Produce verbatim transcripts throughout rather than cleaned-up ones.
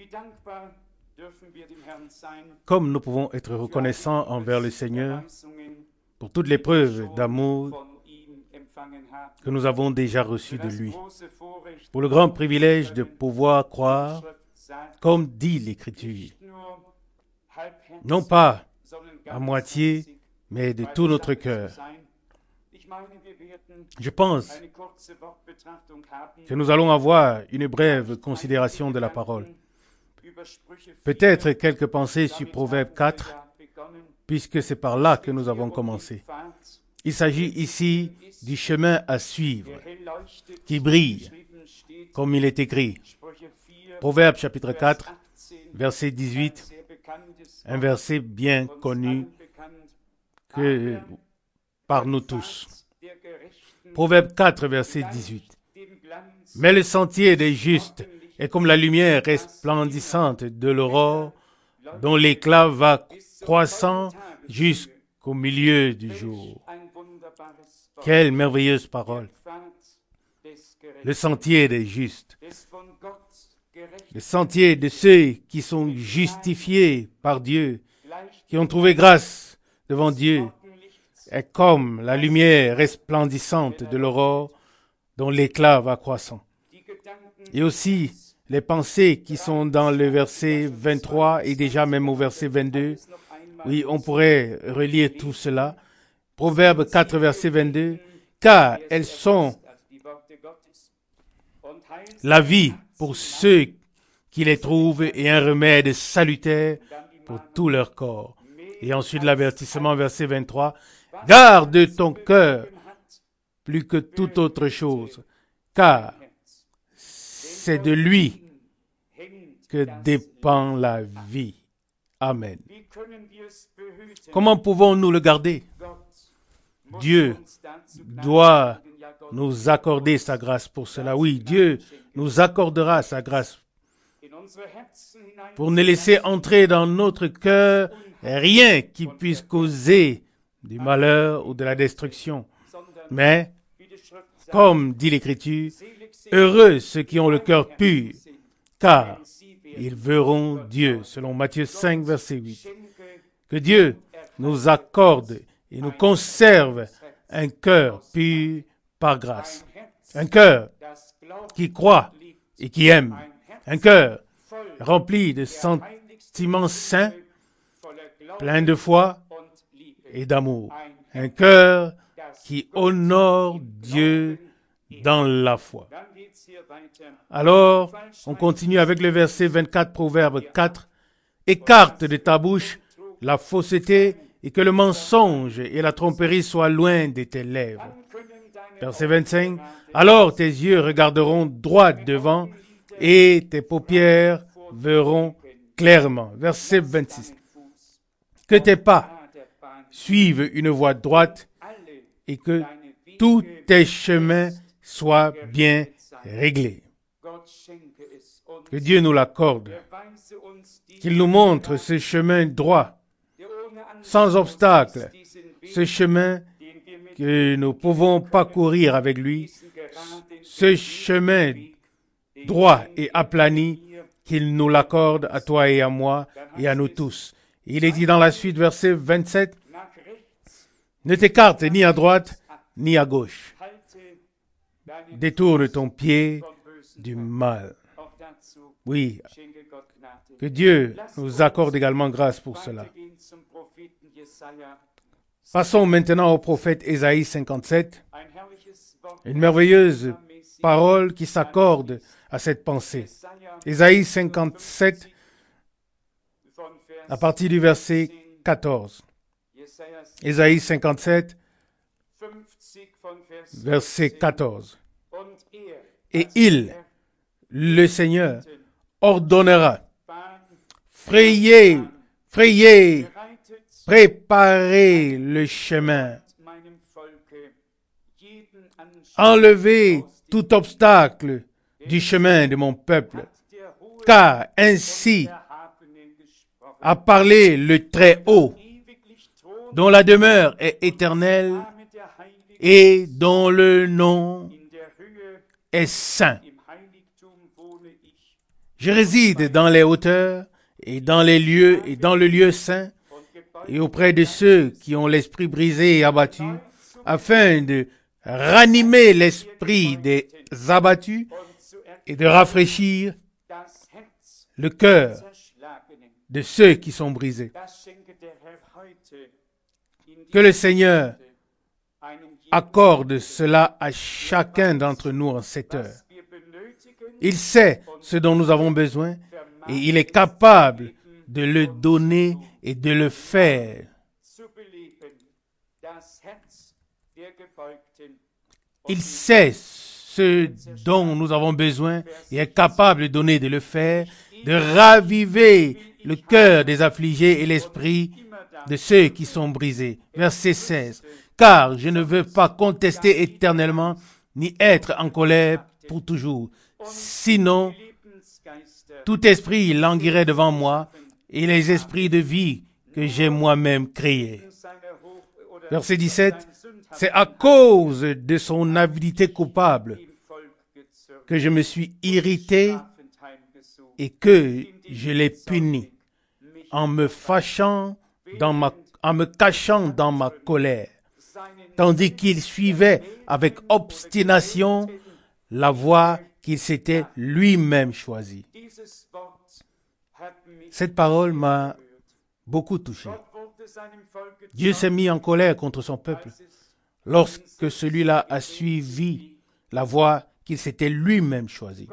Comme nous pouvons être reconnaissants envers le Seigneur pour toutes les preuves d'amour que nous avons déjà reçues de lui, pour le grand privilège de pouvoir croire, comme dit l'Écriture, non pas à moitié, mais de tout notre cœur. Je pense que nous allons avoir une brève considération de la parole. Peut-être quelques pensées sur Proverbe quatre, puisque c'est par là que nous avons commencé. Il s'agit ici du chemin à suivre, qui brille, comme il est écrit. Proverbe chapitre quatre, verset dix-huit, un verset bien connu que par nous tous. Proverbe quatre, verset dix-huit. Mais le sentier des justes est comme la lumière resplendissante de l'aurore, dont l'éclat va croissant jusqu'au milieu du jour. Quelle merveilleuse parole! Le sentier des justes, le sentier de ceux qui sont justifiés par Dieu, qui ont trouvé grâce devant Dieu, est comme la lumière resplendissante de l'aurore dont l'éclat va croissant. Et aussi, les pensées qui sont dans le verset vingt-trois et déjà même au verset vingt-deux, oui, on pourrait relire tout cela. Proverbe quatre, verset vingt-deux, car elles sont la vie pour ceux qui les trouvent et un remède salutaire pour tout leur corps. Et ensuite l'avertissement, verset vingt-trois, garde ton cœur plus que toute autre chose, car c'est de lui que dépend la vie. Amen. Comment pouvons-nous le garder? Dieu doit nous accorder sa grâce pour cela. Oui, Dieu nous accordera sa grâce pour ne laisser entrer dans notre cœur rien qui puisse causer du malheur ou de la destruction. Mais, comme dit l'Écriture, heureux ceux qui ont le cœur pur, car ils verront Dieu, selon Matthieu cinq, verset huit. Que Dieu nous accorde et nous conserve un cœur pur par grâce. Un cœur qui croit et qui aime. Un cœur rempli de sentiments saints, plein de foi et d'amour. Un cœur qui honore Dieu dans la foi. Alors, on continue avec le verset vingt-quatre, Proverbe quatre. Écarte de ta bouche la fausseté et que le mensonge et la tromperie soient loin de tes lèvres. Verset vingt-cinq. Alors tes yeux regarderont droit devant et tes paupières verront clairement. Verset vingt-six. Que tes pas suivent une voie droite et que tous tes chemins soient bien réglés. Que Dieu nous l'accorde. Qu'il nous montre ce chemin droit, sans obstacle, ce chemin que nous pouvons parcourir avec lui, ce chemin droit et aplani, qu'il nous l'accorde à toi et à moi et à nous tous. Il est dit dans la suite, verset vingt-sept, ne t'écarte ni à droite ni à gauche. Détourne ton pied du mal. Oui, que Dieu nous accorde également grâce pour cela. Passons maintenant au prophète Ésaïe cinquante-sept, une merveilleuse parole qui s'accorde à cette pensée. Ésaïe cinquante-sept, à partir du verset quatorze. Ésaïe cinquante-sept, verset quatorze. Et il, le Seigneur, ordonnera, frayez, frayez, préparez le chemin, enlevez tout obstacle du chemin de mon peuple, car ainsi a parlé le Très-Haut, dont la demeure est éternelle et dont le nom est saint. Je réside dans les hauteurs et dans les lieux et dans le lieu saint et auprès de ceux qui ont l'esprit brisé et abattu, afin de ranimer l'esprit des abattus et de rafraîchir le cœur de ceux qui sont brisés. Que le Seigneur accorde cela à chacun d'entre nous en cette heure. Il sait ce dont nous avons besoin et il est capable de le donner et de le faire. Il sait ce dont nous avons besoin et est capable de donner et de le faire, de raviver le cœur des affligés et l'esprit de ceux qui sont brisés. Verset seize. Car je ne veux pas contester éternellement, ni être en colère pour toujours. Sinon, tout esprit languirait devant moi, et les esprits de vie que j'ai moi-même créés. Verset dix-sept. C'est à cause de son avidité coupable que je me suis irrité et que je l'ai puni en me fâchant dans ma, en me cachant dans ma colère, tandis qu'il suivait avec obstination la voie qu'il s'était lui-même choisie. Cette parole m'a beaucoup touché. Dieu s'est mis en colère contre son peuple lorsque celui-là a suivi la voie qu'il s'était lui-même choisie.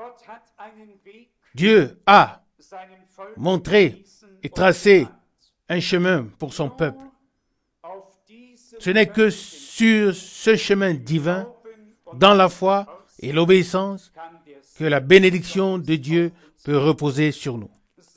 Dieu a montré et tracé un chemin pour son peuple. Ce n'est que sur ce chemin divin, dans la foi et l'obéissance, que la bénédiction de Dieu peut reposer sur nous.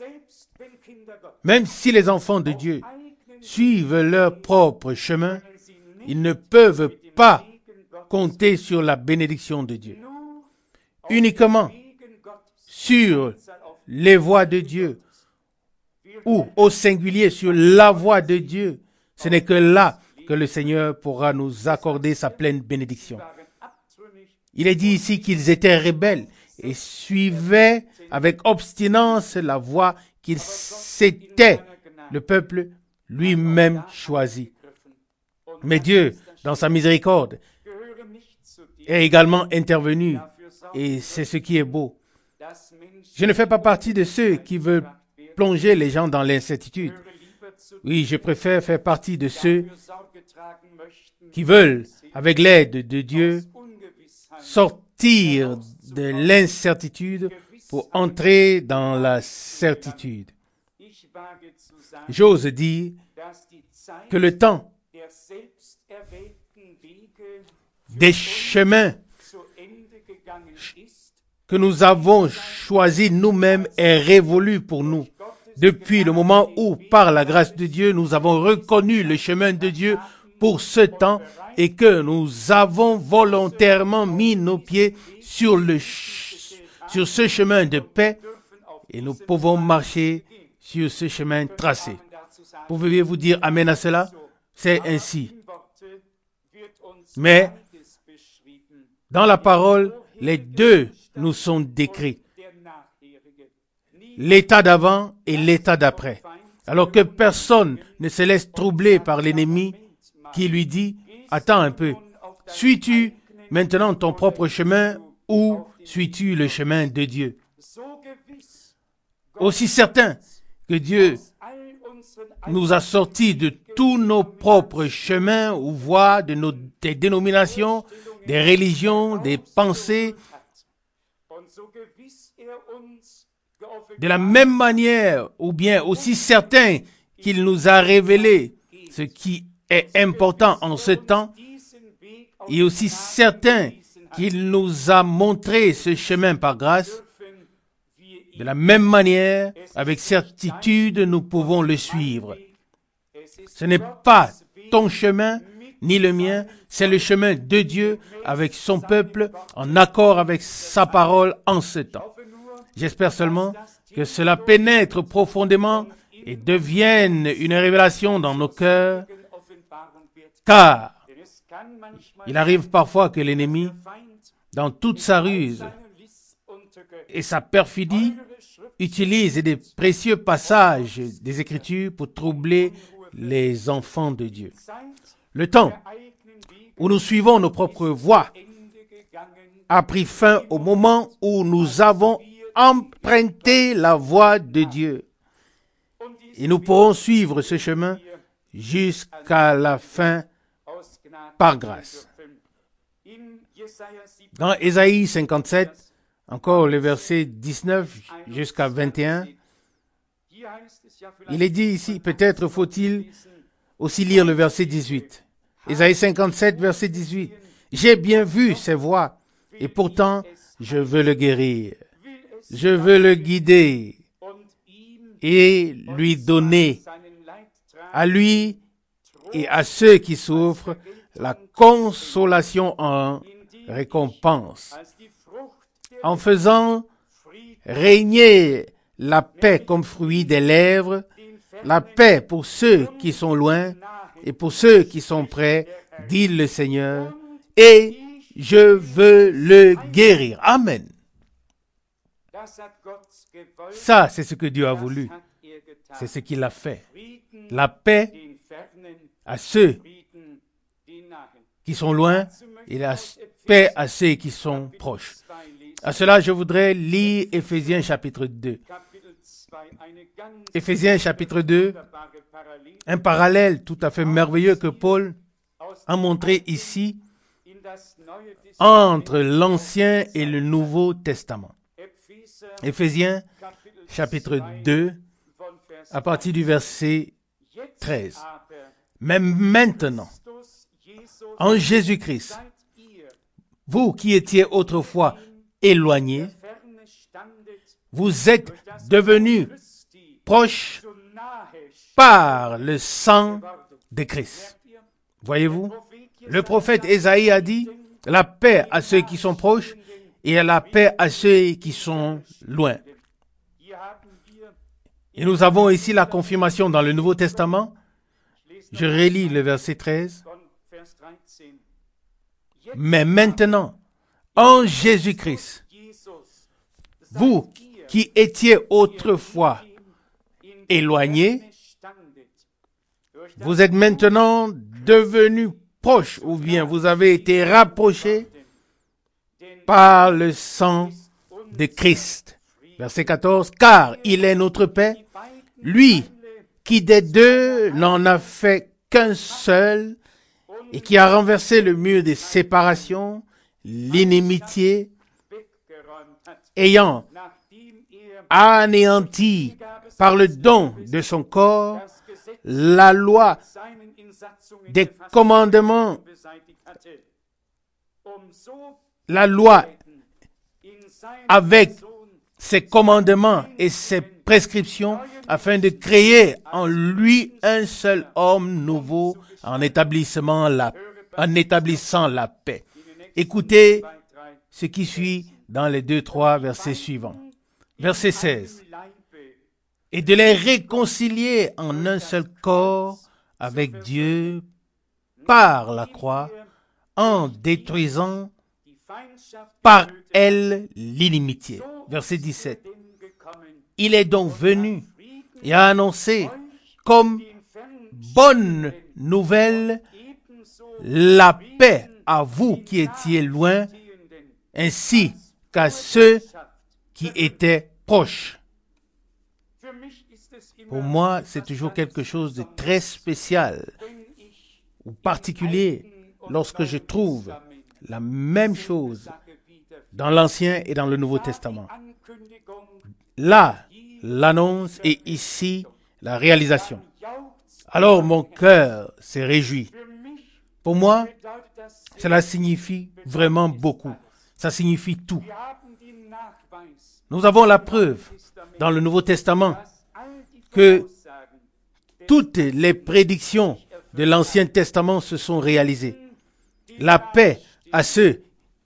Même si les enfants de Dieu suivent leur propre chemin, ils ne peuvent pas compter sur la bénédiction de Dieu. Uniquement sur les voies de Dieu, ou au singulier sur la voie de Dieu, ce n'est que là que le Seigneur pourra nous accorder sa pleine bénédiction. Il est dit ici qu'ils étaient rebelles et suivaient avec obstinance la voie qu'il s'était, le peuple lui-même choisi. Mais Dieu, dans sa miséricorde, est également intervenu et c'est ce qui est beau. Je ne fais pas partie de ceux qui veulent plonger les gens dans l'incertitude. Oui, je préfère faire partie de ceux qui veulent, avec l'aide de Dieu, sortir de l'incertitude pour entrer dans la certitude. J'ose dire que le temps des chemins que nous avons choisis nous-mêmes est révolu pour nous. Depuis le moment où, par la grâce de Dieu, nous avons reconnu le chemin de Dieu pour ce temps et que nous avons volontairement mis nos pieds sur, le ch- sur ce chemin de paix et nous pouvons marcher sur ce chemin tracé. Pouvez-vous dire amen à cela? C'est ainsi. Mais dans la parole, les deux nous sont décrits. L'état d'avant et l'état d'après. Alors que personne ne se laisse troubler par l'ennemi qui lui dit, attends un peu, suis-tu maintenant ton propre chemin ou suis-tu le chemin de Dieu? Aussi certain que Dieu nous a sortis de tous nos propres chemins ou voies, de nos des dénominations, des religions, des pensées, de la même manière, ou bien aussi certain qu'il nous a révélé ce qui est important en ce temps, et aussi certain qu'il nous a montré ce chemin par grâce, de la même manière, avec certitude, nous pouvons le suivre. Ce n'est pas ton chemin, ni le mien, c'est le chemin de Dieu avec son peuple, en accord avec sa parole en ce temps. J'espère seulement que cela pénètre profondément et devienne une révélation dans nos cœurs, car il arrive parfois que l'ennemi, dans toute sa ruse, et sa perfidie utilisent des précieux passages des Écritures pour troubler les enfants de Dieu. Le temps où nous suivons nos propres voies a pris fin au moment où nous avons emprunté la voie de Dieu. Et nous pourrons suivre ce chemin jusqu'à la fin par grâce. Dans Ésaïe cinquante-sept, encore le verset dix-neuf jusqu'à vingt et un, il est dit ici, peut-être faut-il aussi lire le verset dix-huit. Ésaïe cinquante-sept, verset dix-huit. « J'ai bien vu ses voies, et pourtant je veux le guérir. Je veux le guider et lui donner, à lui et à ceux qui souffrent, la consolation en récompense, en faisant régner la paix comme fruit des lèvres, la paix pour ceux qui sont loin et pour ceux qui sont près, dit le Seigneur, et je veux le guérir. » Amen. Ça, c'est ce que Dieu a voulu. C'est ce qu'il a fait. La paix à ceux qui sont loin et la paix à ceux qui sont proches. À cela, je voudrais lire Éphésiens chapitre deux. Éphésiens chapitre deux, un parallèle tout à fait merveilleux que Paul a montré ici entre l'Ancien et le Nouveau Testament. Éphésiens chapitre deux, à partir du verset treize. Mais maintenant, en Jésus-Christ, vous qui étiez autrefois éloignés, vous êtes devenus proches par le sang de Christ. Voyez-vous, le prophète Ésaïe a dit, la paix à ceux qui sont proches et la paix à ceux qui sont loin. Et nous avons ici la confirmation dans le Nouveau Testament. Je relis le verset treize. Mais maintenant, en Jésus-Christ, vous qui étiez autrefois éloignés, vous êtes maintenant devenus proches, ou bien vous avez été rapprochés par le sang de Christ. Verset quatorze, car il est notre paix, lui qui des deux n'en a fait qu'un seul et qui a renversé le mur de séparation, l'inimitié, ayant anéanti par le don de son corps la loi des commandements, la loi avec ses commandements et ses prescriptions, afin de créer en lui un seul homme nouveau en établissant la, en établissant la paix. Écoutez ce qui suit dans les deux, trois versets suivants. Verset seize. Et de les réconcilier en un seul corps avec Dieu par la croix, en détruisant par elle l'inimitié. Verset dix-sept. Il est donc venu et a annoncé comme bonne nouvelle la paix à vous qui étiez loin, ainsi qu'à ceux qui étaient proches. Pour moi, c'est toujours quelque chose de très spécial ou particulier lorsque je trouve la même chose dans l'Ancien et dans le Nouveau Testament. Là, l'annonce et ici, la réalisation. Alors mon cœur s'est réjoui. Pour moi, cela signifie vraiment beaucoup. Ça signifie tout. Nous avons la preuve dans le Nouveau Testament que toutes les prédictions de l'Ancien Testament se sont réalisées. La paix à ceux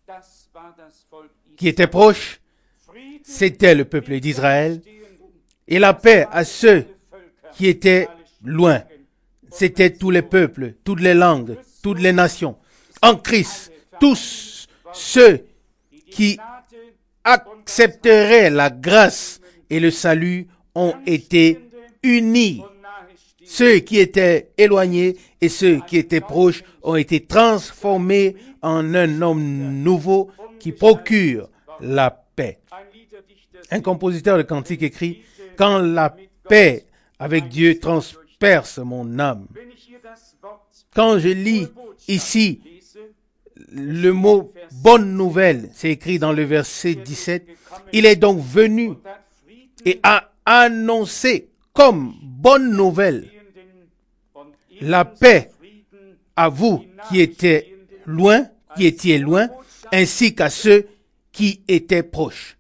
qui étaient proches, c'était le peuple d'Israël. Et la paix à ceux qui étaient loin, c'était tous les peuples, toutes les langues, toutes les nations. En Christ, tous ceux qui accepteraient la grâce et le salut ont été unis. Ceux qui étaient éloignés et ceux qui étaient proches ont été transformés en un homme nouveau qui procure la paix. Un compositeur de cantique écrit « Quand la paix avec Dieu transperce mon âme ». Quand je lis ici le mot « bonne nouvelle », c'est écrit dans le verset dix-sept, il est donc venu et a annoncé comme bonne nouvelle la paix à vous qui étiez loin, qui étiez loin, ainsi qu'à ceux qui étaient proches.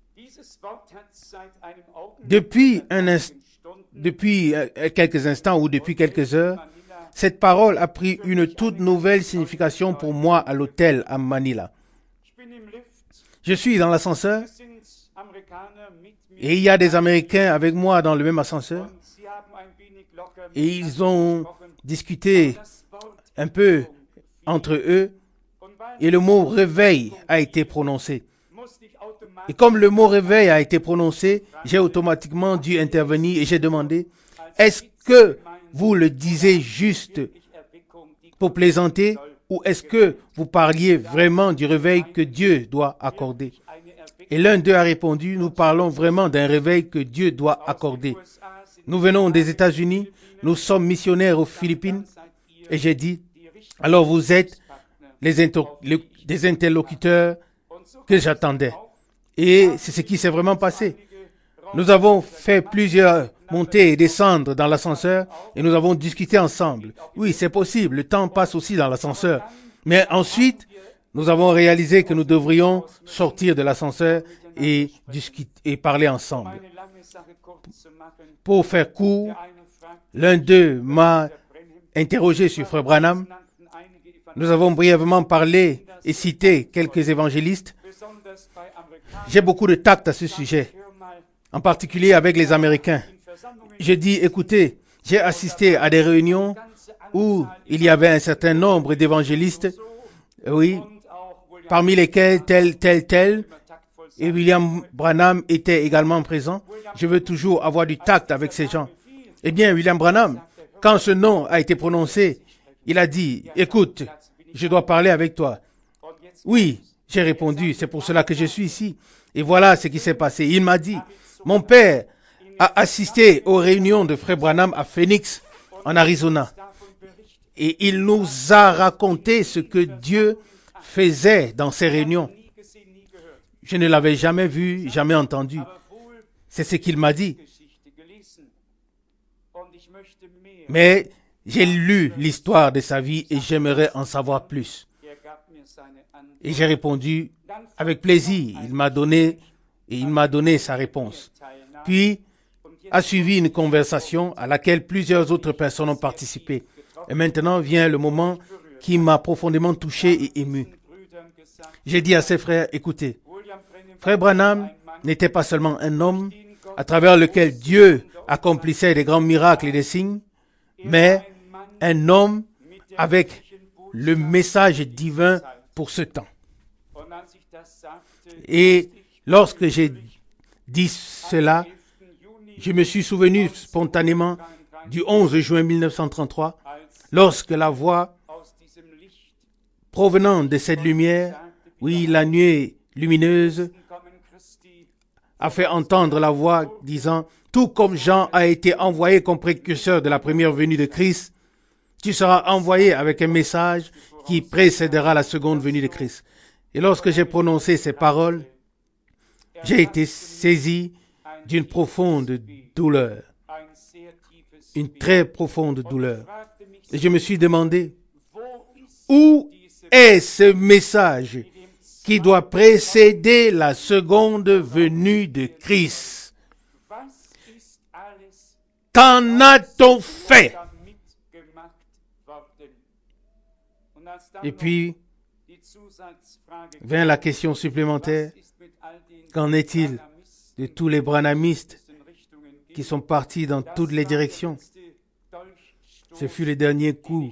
Depuis un inst- depuis quelques instants ou depuis quelques heures, cette parole a pris une toute nouvelle signification pour moi à l'hôtel à Manila. Je suis dans l'ascenseur et il y a des Américains avec moi dans le même ascenseur et ils ont discuté un peu entre eux et le mot réveil a été prononcé. Et comme le mot réveil a été prononcé, j'ai automatiquement dû intervenir et j'ai demandé, est-ce que vous le disiez juste pour plaisanter ou est-ce que vous parliez vraiment du réveil que Dieu doit accorder? Et l'un d'eux a répondu, nous parlons vraiment d'un réveil que Dieu doit accorder. Nous venons des États-Unis, nous sommes missionnaires aux Philippines et j'ai dit, alors vous êtes les inter- les, des interlocuteurs que j'attendais. Et c'est ce qui s'est vraiment passé. Nous avons fait plusieurs montées et descendre dans l'ascenseur et nous avons discuté ensemble. Oui, c'est possible, le temps passe aussi dans l'ascenseur. Mais ensuite, nous avons réalisé que nous devrions sortir de l'ascenseur et discuter et parler ensemble. Pour faire court, l'un d'eux m'a interrogé sur Frère Branham. Nous avons brièvement parlé et cité quelques évangélistes. J'ai beaucoup de tact à ce sujet, en particulier avec les Américains. Je dis, écoutez, j'ai assisté à des réunions où il y avait un certain nombre d'évangélistes, oui, parmi lesquels tel, tel, tel, et William Branham était également présent. Je veux toujours avoir du tact avec ces gens. Eh bien, William Branham, quand ce nom a été prononcé, il a dit, écoute, je dois parler avec toi. Oui, j'ai répondu, c'est pour cela que je suis ici. Et voilà ce qui s'est passé. Il m'a dit, mon père a assisté aux réunions de Frère Branham à Phoenix, en Arizona. Et il nous a raconté ce que Dieu faisait dans ces réunions. Je ne l'avais jamais vu, jamais entendu. C'est ce qu'il m'a dit. Mais j'ai lu l'histoire de sa vie et j'aimerais en savoir plus. Et j'ai répondu avec plaisir. Il m'a donné, et il m'a donné sa réponse. Puis, a suivi une conversation à laquelle plusieurs autres personnes ont participé. Et maintenant vient le moment qui m'a profondément touché et ému. J'ai dit à ses frères, écoutez, Frère Branham n'était pas seulement un homme à travers lequel Dieu accomplissait des grands miracles et des signes, mais un homme avec le message divin pour ce temps. Et lorsque j'ai dit cela, je me suis souvenu spontanément du onze juin mille neuf cent trente-trois, lorsque la voix provenant de cette lumière, oui, la nuée lumineuse, a fait entendre la voix disant, tout comme Jean a été envoyé comme précurseur de la première venue de Christ, tu seras envoyé avec un message qui précédera la seconde venue de Christ. Et lorsque j'ai prononcé ces paroles, j'ai été saisi d'une profonde douleur, une très profonde douleur. Et je me suis demandé, où est ce message qui doit précéder la seconde venue de Christ? Qu'en a-t-on fait? Et puis, vint la question supplémentaire, qu'en est-il de tous les branhamistes qui sont partis dans toutes les directions? Ce fut le dernier coup,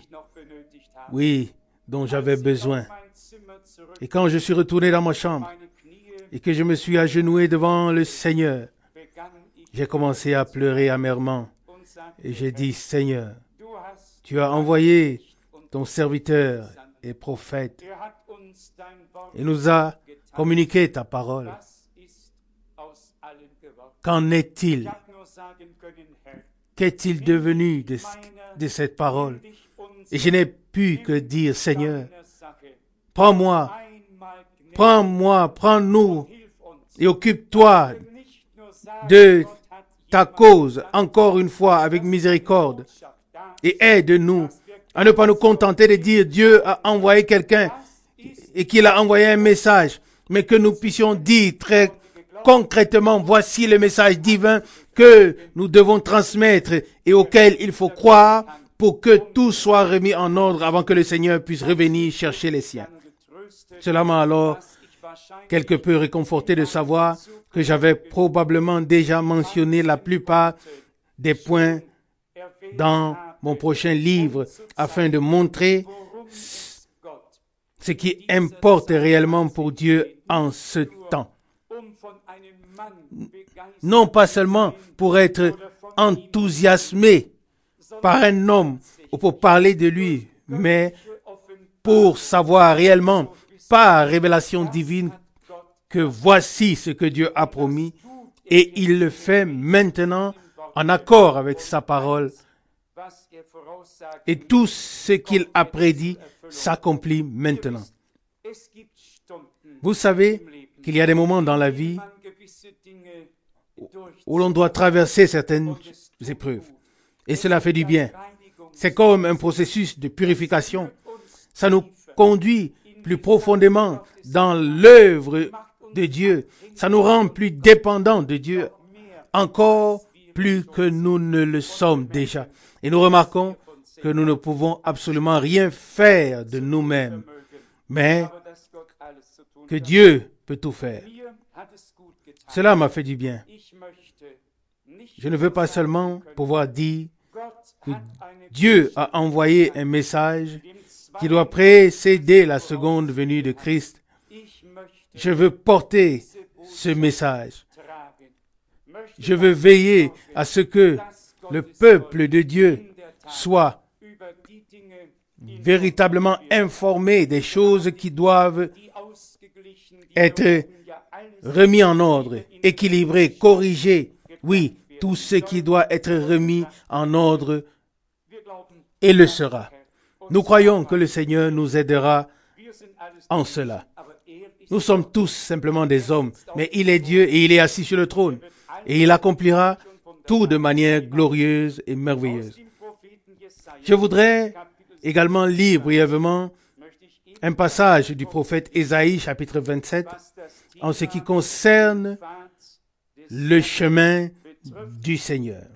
oui, dont j'avais besoin. Et quand je suis retourné dans ma chambre, et que je me suis agenouillé devant le Seigneur, j'ai commencé à pleurer amèrement et j'ai dit, Seigneur, tu as envoyé ton serviteur et prophète et nous a communiqué ta parole. Qu'en est-il? Qu'est-il devenu de, de cette parole? Et je n'ai pu que dire, Seigneur, prends-moi, prends-moi, prends-nous et occupe-toi de ta cause, encore une fois, avec miséricorde, et aide-nous à ne pas nous contenter de dire Dieu a envoyé quelqu'un et qu'il a envoyé un message, mais que nous puissions dire très concrètement, voici le message divin que nous devons transmettre et auquel il faut croire pour que tout soit remis en ordre avant que le Seigneur puisse revenir chercher les siens. Cela m'a alors quelque peu réconforté de savoir que j'avais probablement déjà mentionné la plupart des points dans mon prochain livre afin de montrer ce qui importe réellement pour Dieu en ce temps. Non pas seulement pour être enthousiasmé par un homme ou pour parler de lui, mais pour savoir réellement par révélation divine que voici ce que Dieu a promis et il le fait maintenant en accord avec sa parole et tout ce qu'il a prédit s'accomplit maintenant. Vous savez qu'il y a des moments dans la vie où l'on doit traverser certaines épreuves et cela fait du bien. C'est comme un processus de purification. Ça nous conduit plus profondément dans l'œuvre de Dieu. Ça nous rend plus dépendants de Dieu, encore plus que nous ne le sommes déjà. Et nous remarquons que nous ne pouvons absolument rien faire de nous-mêmes, mais que Dieu peut tout faire. Cela m'a fait du bien. Je ne veux pas seulement pouvoir dire que Dieu a envoyé un message qui doit précéder la seconde venue de Christ. Je veux porter ce message. Je veux veiller à ce que le peuple de Dieu soit véritablement informé des choses qui doivent être remis en ordre, équilibré, corrigé. Oui, tout ce qui doit être remis en ordre et le sera. Nous croyons que le Seigneur nous aidera en cela. Nous sommes tous simplement des hommes, mais il est Dieu et il est assis sur le trône. Et il accomplira tout de manière glorieuse et merveilleuse. Je voudrais également lire brièvement un passage du prophète Ésaïe, chapitre vingt-sept, en ce qui concerne le chemin du Seigneur.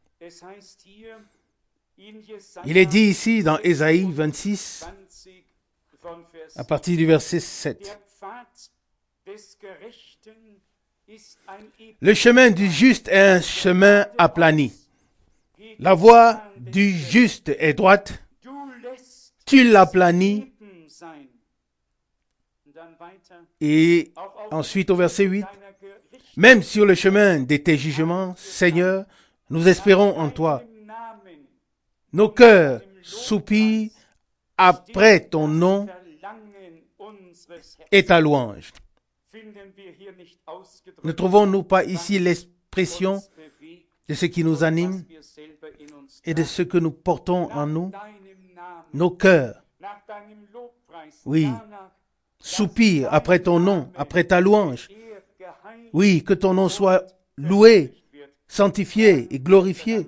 Il est dit ici dans Ésaïe vingt-six, à partir du verset sept. Le chemin du juste est un chemin aplani. La voie du juste est droite. Tu l'aplanis. Et ensuite au verset huit. Même sur le chemin de tes jugements, Seigneur, nous espérons en toi. Nos cœurs soupirent après ton nom et ta louange. Ne trouvons-nous pas ici l'expression de ce qui nous anime et de ce que nous portons en nous? Nos cœurs, oui, soupirent après ton nom, après ta louange. Oui, que ton nom soit loué, sanctifié et glorifié.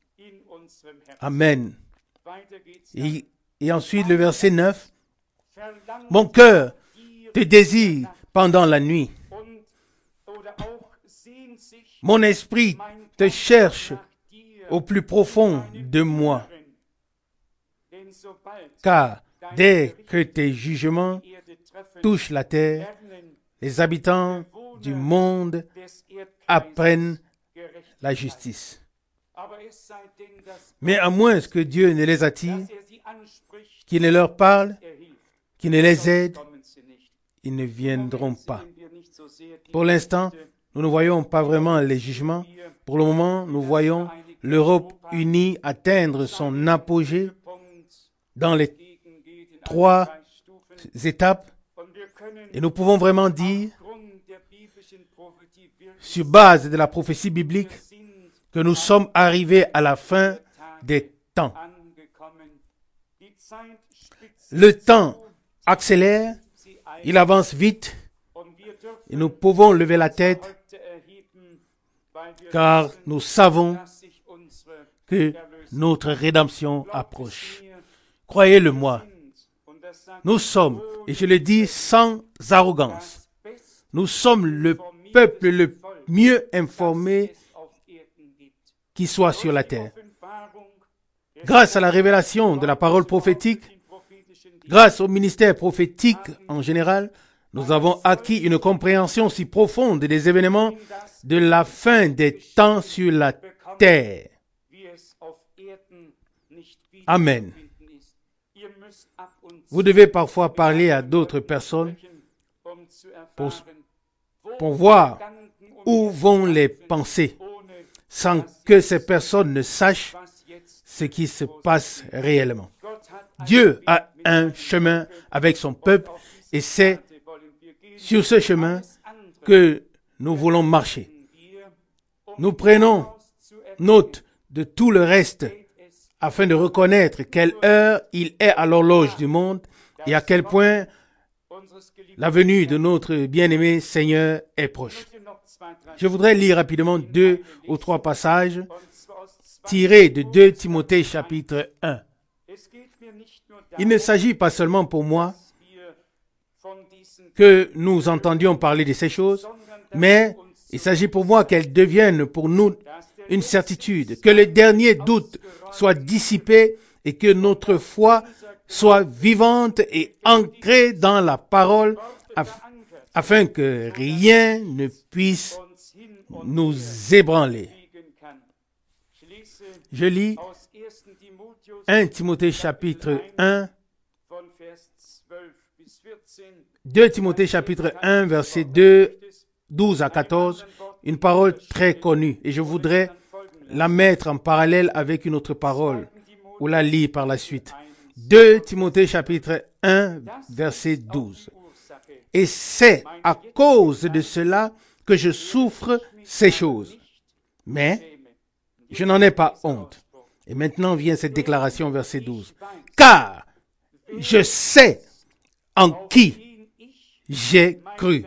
Amen. Et, et ensuite le verset neuf. Mon cœur te désire pendant la nuit. Mon esprit te cherche au plus profond de moi. Car dès que tes jugements touchent la terre, les habitants du monde apprennent la justice. Mais à moins que Dieu ne les attire, qu'il ne leur parle, qu'il ne les aide, ils ne viendront pas. Pour l'instant, nous ne voyons pas vraiment les jugements. Pour le moment, nous voyons l'Europe unie atteindre son apogée dans les trois étapes. Et nous pouvons vraiment dire, sur base de la prophétie biblique, que nous sommes arrivés à la fin des temps. Le temps accélère, il avance vite, et nous pouvons lever la tête, car nous savons que notre rédemption approche. Croyez-le-moi, nous sommes, et je le dis sans arrogance, nous sommes le peuple le mieux informé qui soit sur la terre. Grâce à la révélation de la parole prophétique, grâce au ministère prophétique en général, nous avons acquis une compréhension si profonde des événements de la fin des temps sur la terre. Amen. Vous devez parfois parler à d'autres personnes pour, pour voir où vont les pensées, sans que ces personnes ne sachent ce qui se passe réellement. Dieu a un chemin avec son peuple et c'est sur ce chemin que nous voulons marcher. Nous prenons note de tout le reste afin de reconnaître quelle heure il est à l'horloge du monde et à quel point la venue de notre bien-aimé Seigneur est proche. Je voudrais lire rapidement deux ou trois passages tirés de deux Timothée chapitre un. Il ne s'agit pas seulement pour moi que nous entendions parler de ces choses, mais il s'agit pour moi qu'elles deviennent pour nous une certitude, que le dernier doute soit dissipé et que notre foi soit vivante et ancrée dans la parole af- afin que rien ne puisse nous ébranler. Je lis un Timothée chapitre un, deux Timothée chapitre un, versets deux, douze à quatorze, une parole très connue, et je voudrais la mettre en parallèle avec une autre parole, ou la lire par la suite. deux Timothée chapitre un, verset douze. Et c'est à cause de cela que je souffre ces choses. Mais je n'en ai pas honte. Et maintenant vient cette déclaration, verset douze. Car je sais en qui j'ai cru.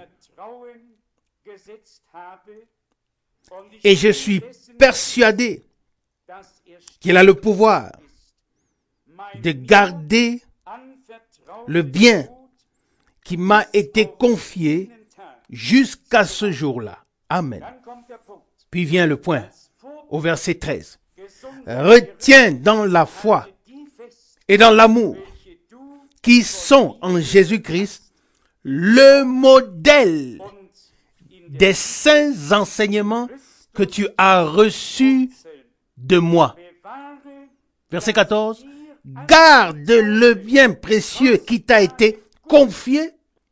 Et je suis persuadé qu'il a le pouvoir de garder le bien qui m'a été confié jusqu'à ce jour-là. Amen. Puis vient le point, au verset treize. Retiens dans la foi et dans l'amour qui sont en Jésus-Christ le modèle des saints enseignements que tu as reçus de moi. Verset quatorze. Garde le bien précieux qui t'a été confié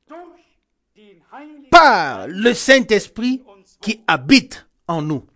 par le Saint-Esprit qui habite en nous.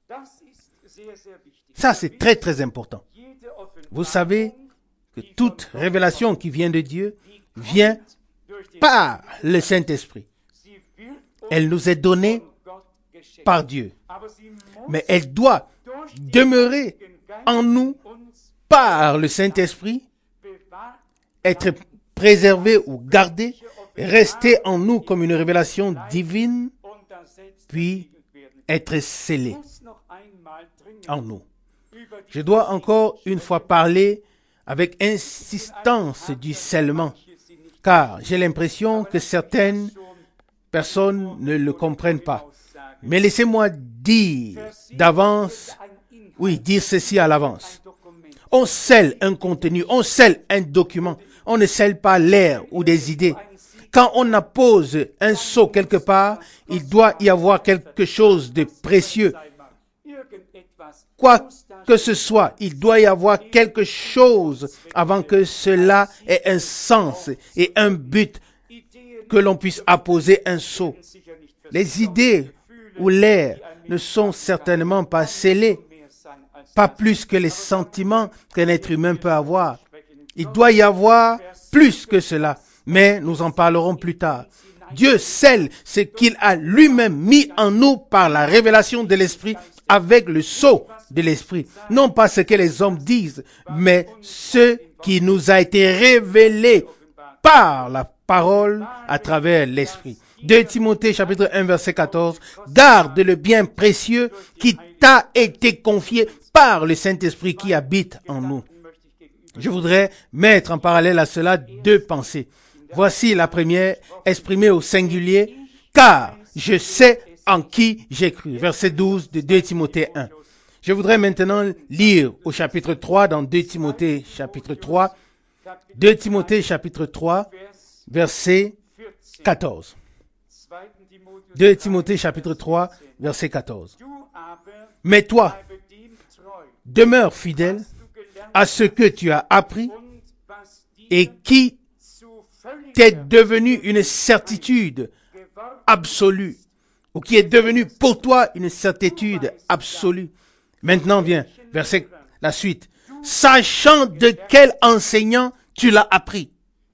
Ça, c'est très, très important. Vous savez que toute révélation qui vient de Dieu vient par le Saint-Esprit. Elle nous est donnée par Dieu. Mais elle doit demeurer en nous par le Saint-Esprit, être préservée ou gardée, rester en nous comme une révélation divine, puis être scellée en nous. Je dois encore une fois parler avec insistance du scellement, car j'ai l'impression que certaines personnes ne le comprennent pas. Mais laissez-moi dire d'avance, oui, dire ceci à l'avance. On scelle un contenu, on scelle un document, on ne scelle pas l'air ou des idées. Quand on appose un sceau quelque part, il doit y avoir quelque chose de précieux. Quoi que ce soit, il doit y avoir quelque chose avant que cela ait un sens et un but. que l'on puisse apposer un sceau. Les idées ou l'air ne sont certainement pas scellés, pas plus que les sentiments qu'un être humain peut avoir. Il doit y avoir plus que cela, mais nous en parlerons plus tard. Dieu scelle ce qu'il a lui-même mis en nous par la révélation de l'Esprit avec le sceau de l'Esprit. Non pas ce que les hommes disent, mais ce qui nous a été révélé par la parole à travers l'Esprit. deux Timothée chapitre un verset quatorze. Garde le bien précieux qui t'a été confié par le Saint-Esprit qui habite en nous. Je voudrais mettre en parallèle à cela deux pensées. Voici la première, exprimée au singulier, car je sais en qui j'ai cru. Verset douze de deux Timothée un. Je voudrais maintenant lire au chapitre trois dans deux Timothée chapitre trois. deux Timothée chapitre trois, verset quatorze. deux Timothée chapitre trois, verset quatorze. Mais toi, demeure fidèle à ce que tu as appris et qui t'est devenu une certitude absolue, ou qui est devenu pour toi une certitude absolue. Maintenant vient, verset, la suite. Sachant de quel enseignant tu l'as appris.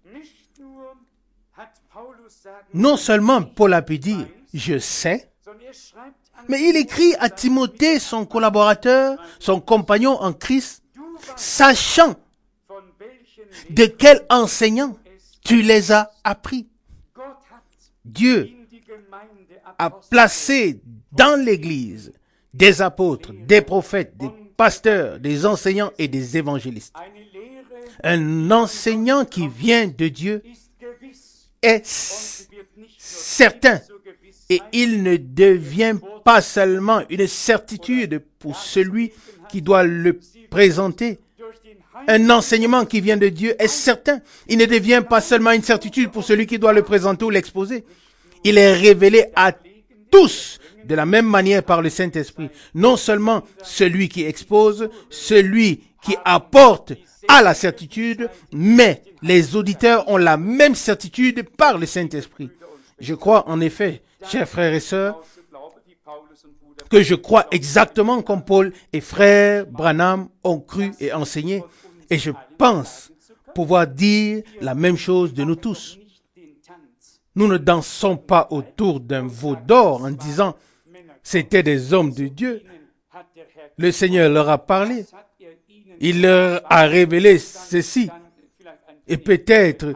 Non seulement Paul a pu dire, je sais, mais il écrit à Timothée, son collaborateur, son compagnon en Christ, sachant de quel enseignant tu les as appris. Dieu a placé dans l'Église des apôtres, des prophètes, des pasteurs, des enseignants et des évangélistes. Un enseignant qui vient de Dieu est certain et il ne devient pas seulement une certitude pour celui qui doit le présenter. Un enseignement qui vient de Dieu est certain. Il ne devient pas seulement une certitude pour celui qui doit le présenter ou l'exposer. Il est révélé à tous de la même manière par le Saint-Esprit. Non seulement celui qui expose, celui qui apporte à la certitude, mais les auditeurs ont la même certitude par le Saint-Esprit. Je crois en effet, chers frères et sœurs, que je crois exactement comme Paul et frère Branham ont cru et enseigné. Et je pense pouvoir dire la même chose de nous tous. Nous ne dansons pas autour d'un veau d'or en disant « c'était des hommes de Dieu ». Le Seigneur leur a parlé. Il leur a révélé ceci. Et peut-être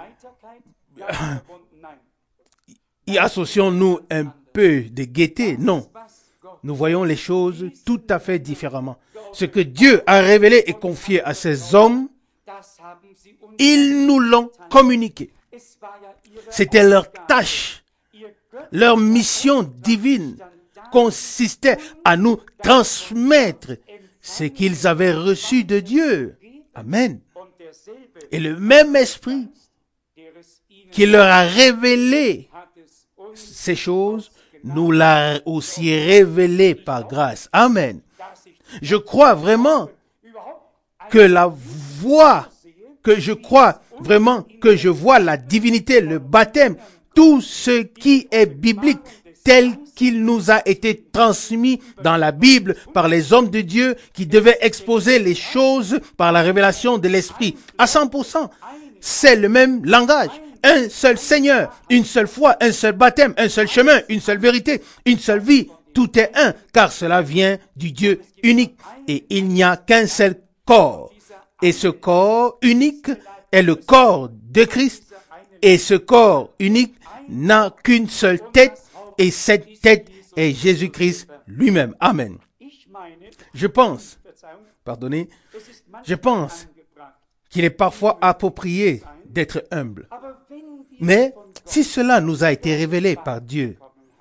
y associons-nous un peu de gaieté. Non. Nous voyons les choses tout à fait différemment. Ce que Dieu a révélé et confié à ces hommes, ils nous l'ont communiqué. C'était leur tâche, leur mission divine consistait à nous transmettre ce qu'ils avaient reçu de Dieu. Amen. Et le même esprit qui leur a révélé ces choses, nous l'a aussi révélé par grâce. Amen. Je crois vraiment que la voix, que je crois vraiment que je vois la divinité, le baptême, tout ce qui est biblique, tel qu'il nous a été transmis dans la Bible par les hommes de Dieu qui devaient exposer les choses par la révélation de l'Esprit. À cent pour cent, c'est le même langage. Un seul Seigneur, une seule foi, un seul baptême, un seul chemin, une seule vérité, une seule vie. Tout est un, car cela vient du Dieu unique. Et il n'y a qu'un seul corps. Et ce corps unique est le corps de Christ. Et ce corps unique n'a qu'une seule tête. Et cette tête est Jésus-Christ lui-même. Amen. Je pense, pardonnez, je pense qu'il est parfois approprié d'être humble. Mais si cela nous a été révélé par Dieu,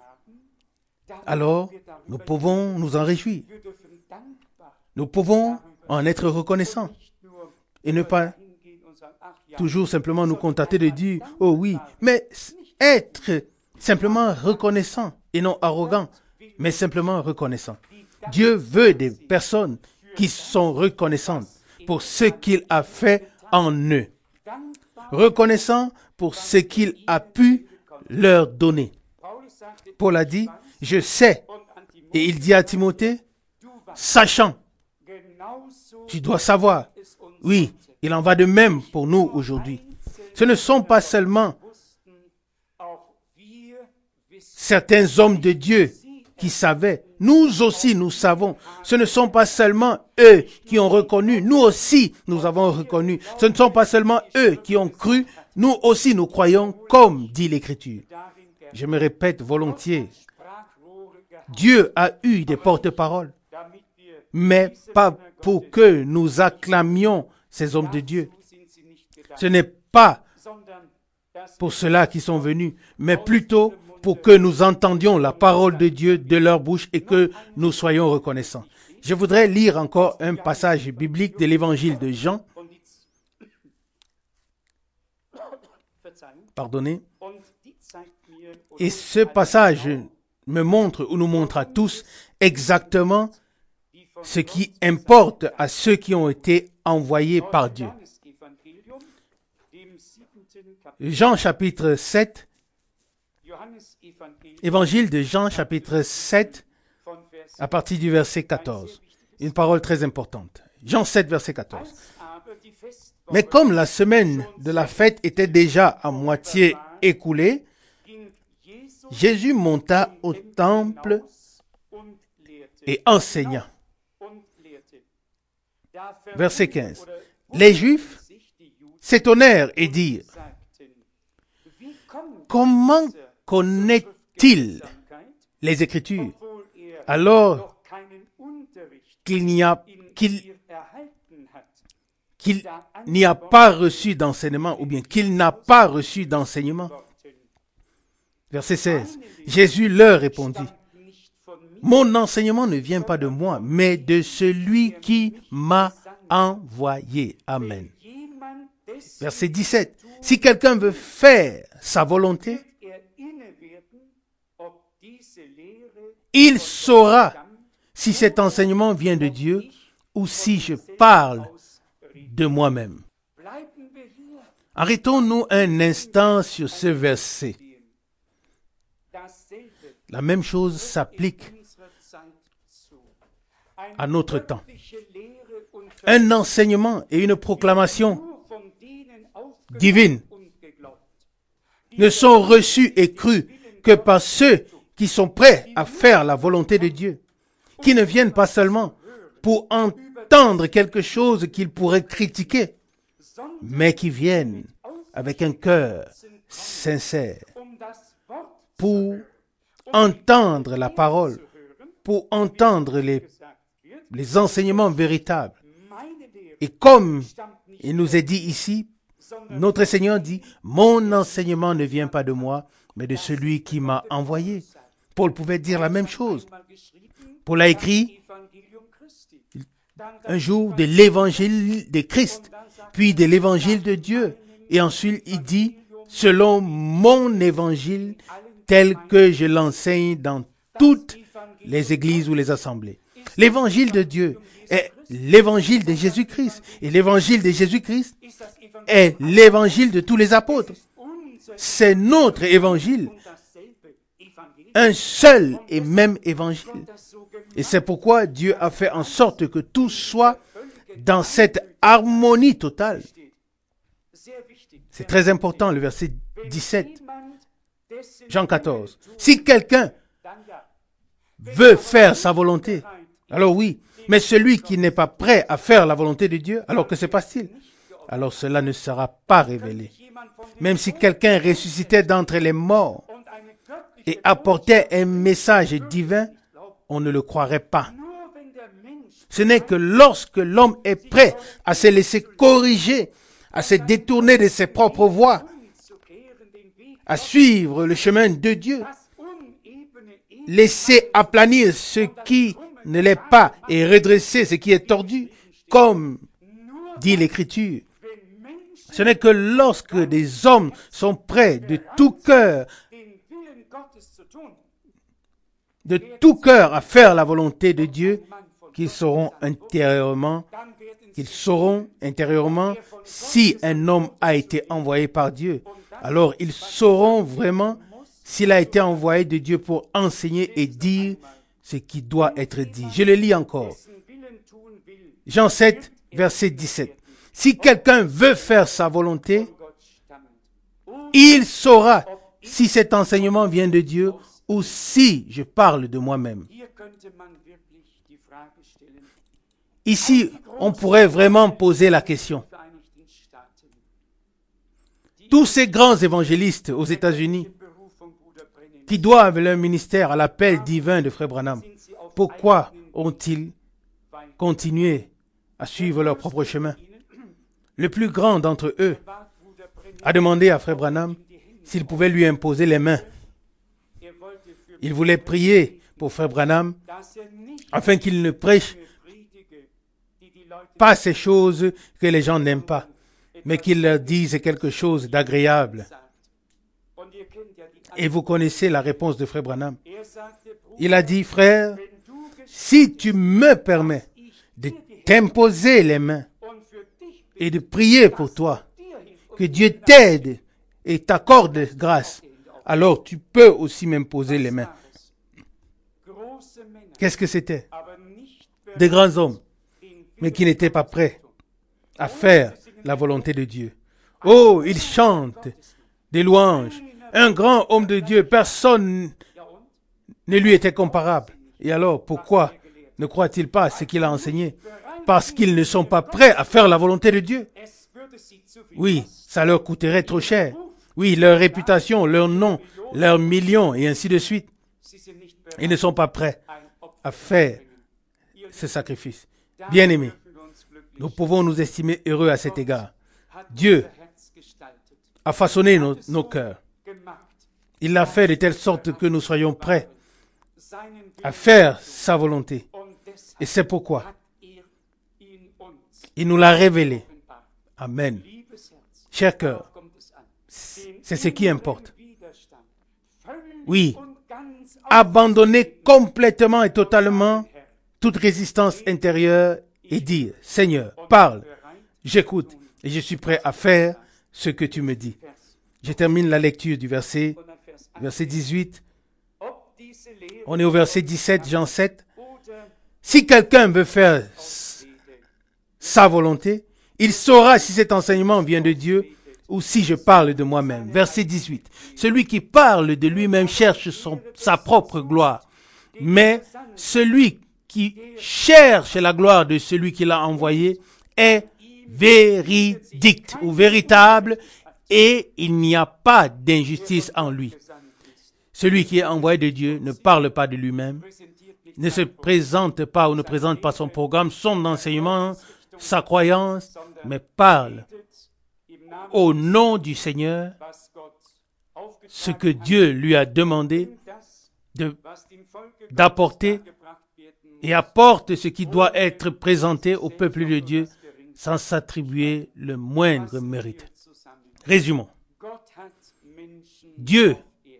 alors nous pouvons nous en réjouir. Nous pouvons en être reconnaissants et ne pas toujours simplement nous contenter de dire « Oh oui », mais être simplement reconnaissant et non arrogant, mais simplement reconnaissant. Dieu veut des personnes qui sont reconnaissantes pour ce qu'il a fait en eux. Reconnaissant pour ce qu'il a pu leur donner. Paul a dit, je sais. Et il dit à Timothée, sachant, tu dois savoir. Oui, il en va de même pour nous aujourd'hui. Ce ne sont pas seulement certains hommes de Dieu qui savaient. Nous aussi, nous savons. Ce ne sont pas seulement eux qui ont reconnu. Nous aussi, nous avons reconnu. Ce ne sont pas seulement eux qui ont cru. Nous aussi, nous croyons comme dit l'Écriture. Je me répète volontiers. Dieu a eu des porte-paroles, mais pas pour que nous acclamions ces hommes de Dieu. Ce n'est pas pour cela qu'ils sont venus, mais plutôt pour que nous entendions la parole de Dieu de leur bouche et que nous soyons reconnaissants. Je voudrais lire encore un passage biblique de l'évangile de Jean. Pardonnez. Et ce passage me montre ou nous montre à tous exactement ce qui importe à ceux qui ont été envoyés par Dieu. Jean chapitre sept, évangile de Jean chapitre sept, à partir du verset quatorze. Une parole très importante. Jean sept, verset quatorze. Mais comme la semaine de la fête était déjà à moitié écoulée, Jésus monta au temple et enseigna. Verset quinze. Les Juifs s'étonnèrent et dirent, comment connaît-il les Écritures alors qu'il n'y a, qu'il, qu'il n'y a pas reçu d'enseignement ou bien qu'il n'a pas reçu d'enseignement? Verset seize. Jésus leur répondit, mon enseignement ne vient pas de moi, mais de celui qui m'a envoyé. Amen. Verset dix-sept. Si quelqu'un veut faire sa volonté, il saura si cet enseignement vient de Dieu ou si je parle de moi-même. Arrêtons-nous un instant sur ce verset. La même chose s'applique à notre temps. Un enseignement et une proclamation divine ne sont reçus et crus que par ceux qui sont prêts à faire la volonté de Dieu, qui ne viennent pas seulement pour entendre quelque chose qu'ils pourraient critiquer, mais qui viennent avec un cœur sincère pour entendre la parole, pour entendre les, les enseignements véritables. Et comme il nous est dit ici, notre Seigneur dit, mon enseignement ne vient pas de moi, mais de celui qui m'a envoyé. Paul pouvait dire la même chose. Paul a écrit un jour de l'évangile de Christ, puis de l'évangile de Dieu. Et ensuite, il dit, selon mon évangile, tel que je l'enseigne dans toutes les églises ou les assemblées. L'évangile de Dieu est l'évangile de Jésus-Christ. Et l'évangile de Jésus-Christ est l'évangile de tous les apôtres. C'est notre évangile. Un seul et même évangile. Et c'est pourquoi Dieu a fait en sorte que tout soit dans cette harmonie totale. C'est très important, le verset dix-sept. Jean quatorze. Si quelqu'un veut faire sa volonté, alors oui, mais celui qui n'est pas prêt à faire la volonté de Dieu, alors que se passe-t-il? Alors cela ne sera pas révélé. Même si quelqu'un ressuscitait d'entre les morts et apportait un message divin, on ne le croirait pas. Ce n'est que lorsque l'homme est prêt à se laisser corriger, à se détourner de ses propres voies, à suivre le chemin de Dieu, laisser aplanir ce qui ne l'est pas et redresser ce qui est tordu, comme dit l'Écriture. Ce n'est que lorsque des hommes sont prêts de tout cœur, de tout cœur à faire la volonté de Dieu, qu'ils sauront intérieurement, qu'ils sauront intérieurement si un homme a été envoyé par Dieu. Alors ils sauront vraiment s'il a été envoyé de Dieu pour enseigner et dire ce qui doit être dit. Je le lis encore. Jean sept, verset dix-sept. Si quelqu'un veut faire sa volonté, il saura si cet enseignement vient de Dieu ou si je parle de moi-même. Ici, on pourrait vraiment poser la question. Tous ces grands évangélistes aux États-Unis qui doivent leur ministère à l'appel divin de Frère Branham, pourquoi ont-ils continué à suivre leur propre chemin? Le plus grand d'entre eux a demandé à Frère Branham s'il pouvait lui imposer les mains. Il voulait prier pour Frère Branham afin qu'il ne prêche pas ces choses que les gens n'aiment pas, mais qu'il leur dise quelque chose d'agréable. Et vous connaissez la réponse de Frère Branham. Il a dit, frère, si tu me permets de t'imposer les mains et de prier pour toi, que Dieu t'aide et t'accorde grâce, alors tu peux aussi m'imposer les mains. Qu'est-ce que c'était? Des grands hommes, mais qui n'étaient pas prêts à faire la volonté de Dieu. Oh, ils chantent des louanges. Un grand homme de Dieu, personne ne lui était comparable. Et alors, pourquoi ne croit-il pas ce qu'il a enseigné? Parce qu'ils ne sont pas prêts à faire la volonté de Dieu. Oui, ça leur coûterait trop cher. Oui, leur réputation, leur nom, leurs millions, et ainsi de suite. Ils ne sont pas prêts à faire ce sacrifice. Bien-aimés, nous pouvons nous estimer heureux à cet égard. Dieu a façonné nos, nos cœurs. Il l'a fait de telle sorte que nous soyons prêts à faire sa volonté. Et c'est pourquoi il nous l'a révélé. Amen. Cher cœur, c'est ce qui importe. Oui, abandonner complètement et totalement toute résistance intérieure et dire, Seigneur, parle, j'écoute et je suis prêt à faire ce que tu me dis. Je termine la lecture du verset, verset dix-huit. On est au verset dix-sept, Jean sept. Si quelqu'un veut faire sa volonté, il saura si cet enseignement vient de Dieu ou si je parle de moi-même. Verset dix-huit. Celui qui parle de lui-même cherche son, sa propre gloire. Mais celui qui cherche la gloire de celui qui l'a envoyé est véridique ou véritable et il n'y a pas d'injustice en lui. Celui qui est envoyé de Dieu ne parle pas de lui-même, ne se présente pas ou ne présente pas son programme, son enseignement, sa croyance, mais parle au nom du Seigneur ce que Dieu lui a demandé de, d'apporter et apporte ce qui doit être présenté au peuple de Dieu sans s'attribuer le moindre mérite. Résumons. Dieu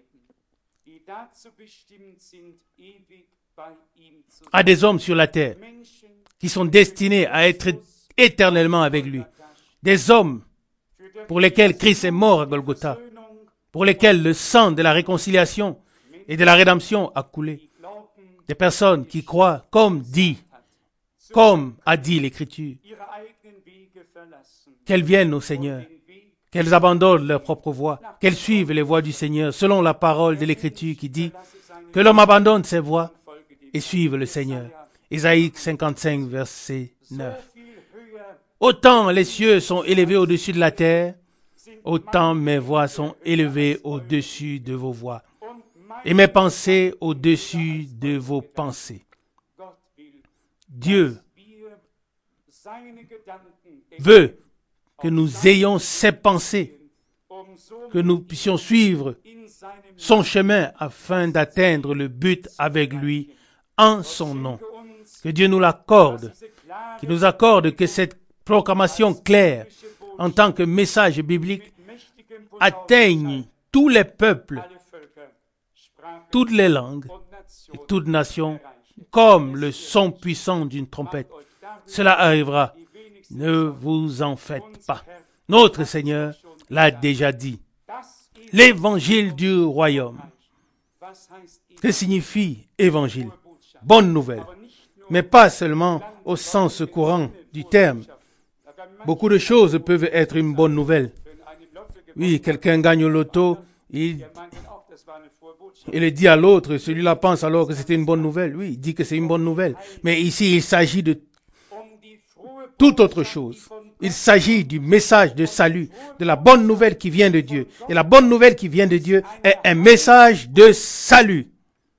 a des hommes sur la terre qui sont destinés à être éternellement avec lui. Des hommes pour lesquels Christ est mort à Golgotha, pour lesquels le sang de la réconciliation et de la rédemption a coulé. Des personnes qui croient comme dit, comme a dit l'Écriture, qu'elles viennent au Seigneur, qu'elles abandonnent leur propre voie, qu'elles suivent les voies du Seigneur, selon la parole de l'Écriture qui dit que l'homme abandonne ses voies et suive le Seigneur. Ésaïe cinquante-cinq, verset neuf. Autant les cieux sont élevés au-dessus de la terre, autant mes voix sont élevées au-dessus de vos voix, et mes pensées au-dessus de vos pensées. Dieu veut que nous ayons ses pensées, que nous puissions suivre son chemin afin d'atteindre le but avec lui en son nom. Que Dieu nous l'accorde, qu'il nous accorde que cette proclamation claire en tant que message biblique atteigne tous les peuples, toutes les langues et toutes nations comme le son puissant d'une trompette. Cela arrivera. Ne vous en faites pas. Notre Seigneur l'a déjà dit. L'évangile du royaume Que signifie évangile? Bonne nouvelle. Mais pas seulement au sens courant du terme. Beaucoup de choses peuvent être une bonne nouvelle. Oui, quelqu'un gagne au loto, il, il le dit à l'autre, celui-là pense alors que c'était une bonne nouvelle. Oui, il dit que c'est une bonne nouvelle. Mais ici, il s'agit de toute autre chose. Il s'agit du message de salut, de la bonne nouvelle qui vient de Dieu. Et la bonne nouvelle qui vient de Dieu est un message de salut.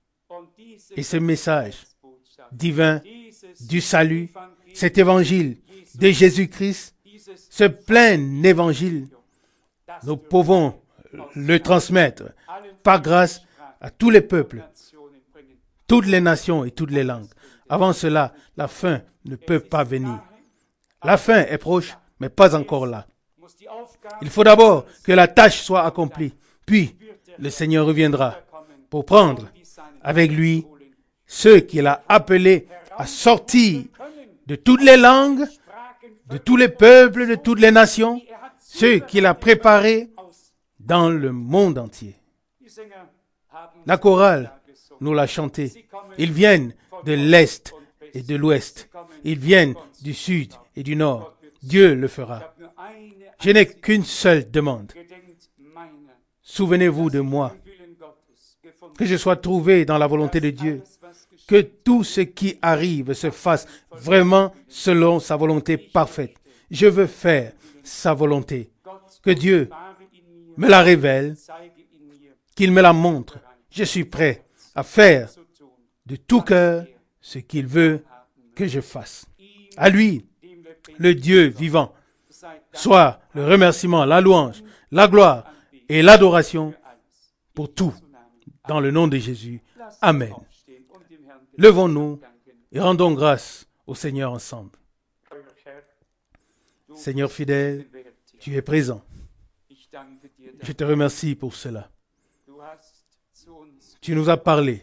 Et ce message divin du salut, cet évangile de Jésus-Christ, ce plein évangile, nous pouvons le transmettre par grâce à tous les peuples, toutes les nations et toutes les langues. Avant cela, la fin ne peut pas venir. La fin est proche, mais pas encore là. Il faut d'abord que la tâche soit accomplie, puis le Seigneur reviendra pour prendre avec lui ceux qu'il a appelés à sortir de toutes les langues, de tous les peuples, de toutes les nations, ceux qu'il a préparés dans le monde entier. La chorale nous l'a chanté. Ils viennent de l'Est et de l'Ouest. Ils viennent du Sud et du Nord. Dieu le fera. Je n'ai qu'une seule demande. Souvenez-vous de moi. Que je sois trouvé dans la volonté de Dieu. Que tout ce qui arrive se fasse vraiment selon sa volonté parfaite. Je veux faire sa volonté. Que Dieu me la révèle, qu'il me la montre. Je suis prêt à faire de tout cœur ce qu'il veut que je fasse. À lui, le Dieu vivant, soit le remerciement, la louange, la gloire et l'adoration pour tout. Dans le nom de Jésus. Amen. Levons-nous et rendons grâce au Seigneur ensemble. Seigneur fidèle, tu es présent. Je te remercie pour cela. Tu nous as parlé.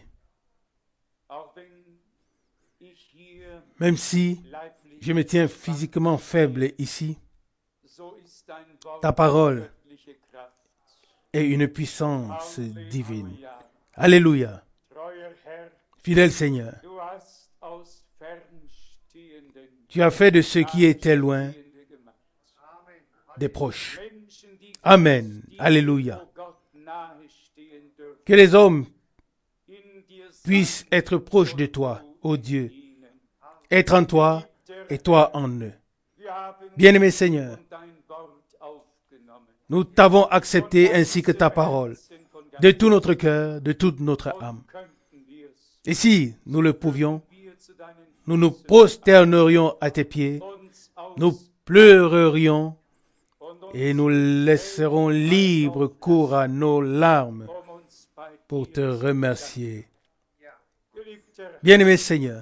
Même si je me tiens physiquement faible ici, ta parole est une puissance divine. Alléluia. Fidèle Seigneur, tu as fait de ceux qui étaient loin des proches. Amen. Alléluia. Que les hommes puissent être proches de toi, ô Dieu, être en toi et toi en eux. Bien-aimé Seigneur, nous t'avons accepté ainsi que ta parole, de tout notre cœur, de toute notre âme. Et si nous le pouvions, nous nous prosternerions à tes pieds, nous pleurerions et nous laisserons libre cours à nos larmes pour te remercier. Bien-aimé Seigneur,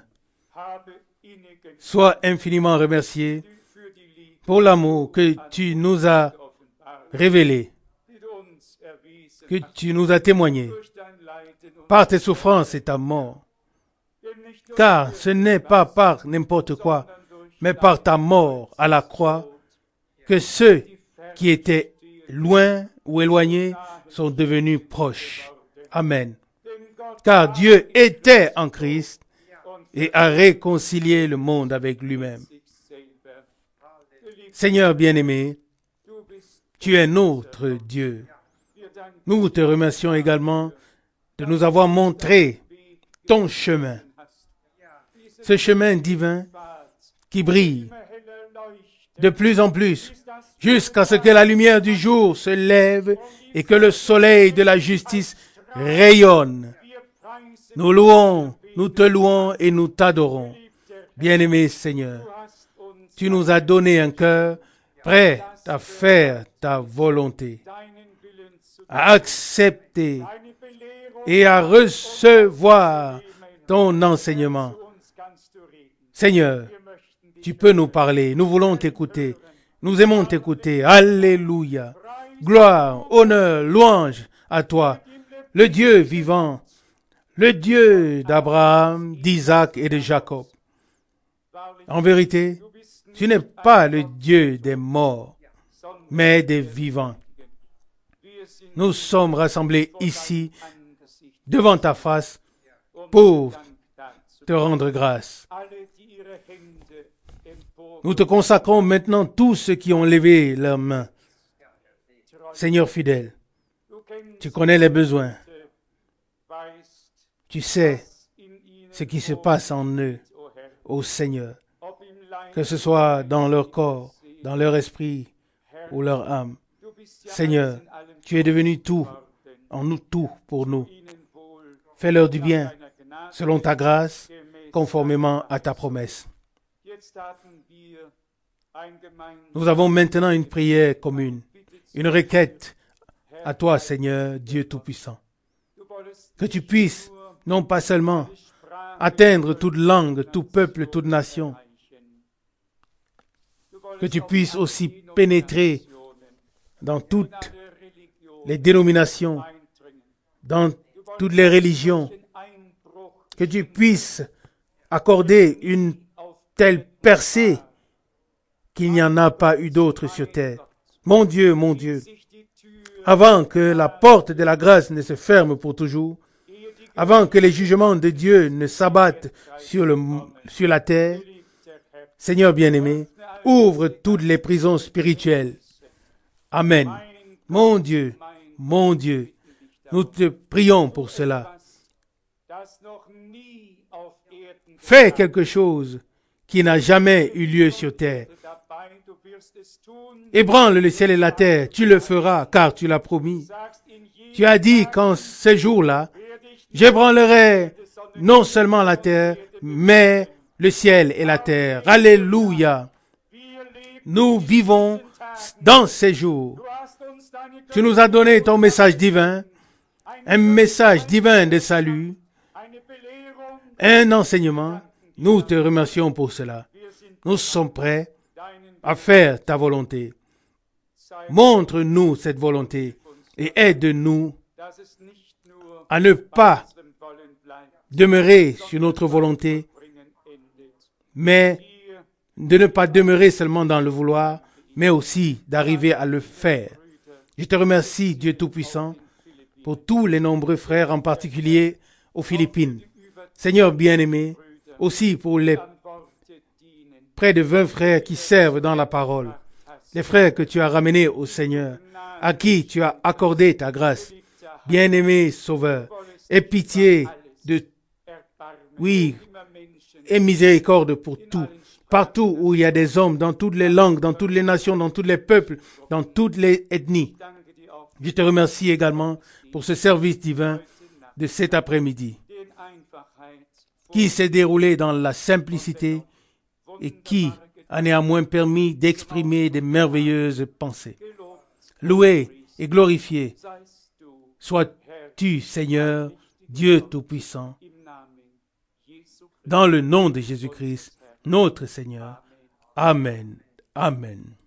sois infiniment remercié pour l'amour que tu nous as révélé, que tu nous as témoigné par tes souffrances et ta mort. Car ce n'est pas par n'importe quoi, mais par ta mort à la croix que ceux qui étaient loin ou éloignés sont devenus proches. Amen. Car Dieu était en Christ et a réconcilié le monde avec lui-même. Seigneur bien-aimé, tu es notre Dieu. Nous te remercions également de nous avoir montré ton chemin. Ce chemin divin qui brille de plus en plus jusqu'à ce que la lumière du jour se lève et que le soleil de la justice rayonne. Nous louons, nous te louons et nous t'adorons. Bien-aimé Seigneur, tu nous as donné un cœur prêt à faire ta volonté, à accepter et à recevoir ton enseignement. Seigneur, tu peux nous parler, nous voulons t'écouter, nous aimons t'écouter. Alléluia. Gloire, honneur, louange à toi, le Dieu vivant, le Dieu d'Abraham, d'Isaac et de Jacob. En vérité, tu n'es pas le Dieu des morts, mais des vivants. Nous sommes rassemblés ici devant ta face pour te rendre grâce. Nous te consacrons maintenant tous ceux qui ont levé leurs mains. Seigneur fidèle, tu connais les besoins. Tu sais ce qui se passe en eux, ô Seigneur, que ce soit dans leur corps, dans leur esprit ou leur âme. Seigneur, tu es devenu tout, en nous tout pour nous. Fais-leur du bien, selon ta grâce, conformément à ta promesse. Nous avons maintenant une prière commune, une requête à toi, Seigneur, Dieu Tout-Puissant. Que tu puisses, non pas seulement atteindre toute langue, tout peuple, toute nation, que tu puisses aussi pénétrer dans toutes les dénominations, dans toutes les religions, que tu puisses accorder une telle percée qu'il n'y en a pas eu d'autre sur terre. Mon Dieu, mon Dieu, avant que la porte de la grâce ne se ferme pour toujours, avant que les jugements de Dieu ne s'abattent sur, le, sur la terre, Seigneur bien-aimé, ouvre toutes les prisons spirituelles. Amen. Mon Dieu, mon Dieu, nous te prions pour cela. Fais quelque chose qui n'a jamais eu lieu sur terre. Ébranle le ciel et la terre, tu le feras, car tu l'as promis. Tu as dit qu'en ces jours-là, j'ébranlerai non seulement la terre, mais le ciel et la terre. Alléluia. Nous vivons dans ces jours. Tu nous as donné ton message divin, un message divin de salut, un enseignement. Nous te remercions pour cela. Nous sommes prêts à faire ta volonté. Montre-nous cette volonté et aide-nous à ne pas demeurer sur notre volonté, mais de ne pas demeurer seulement dans le vouloir, mais aussi d'arriver à le faire. Je te remercie, Dieu Tout-Puissant, pour tous les nombreux frères, en particulier aux Philippines. Seigneur bien-aimé, aussi pour les près de vingt frères qui servent dans la parole, les frères que tu as ramenés au Seigneur, à qui tu as accordé ta grâce. Bien-aimé Sauveur, aie pitié de, oui, aie miséricorde pour tout. Partout où il y a des hommes, dans toutes les langues, dans toutes les nations, dans tous les peuples, dans toutes les ethnies. Je te remercie également pour ce service divin de cet après-midi, qui s'est déroulé dans la simplicité et qui a néanmoins permis d'exprimer de merveilleuses pensées. Loué et glorifié sois-tu, Seigneur, Dieu Tout-Puissant, dans le nom de Jésus-Christ, notre Seigneur. Amen. Amen.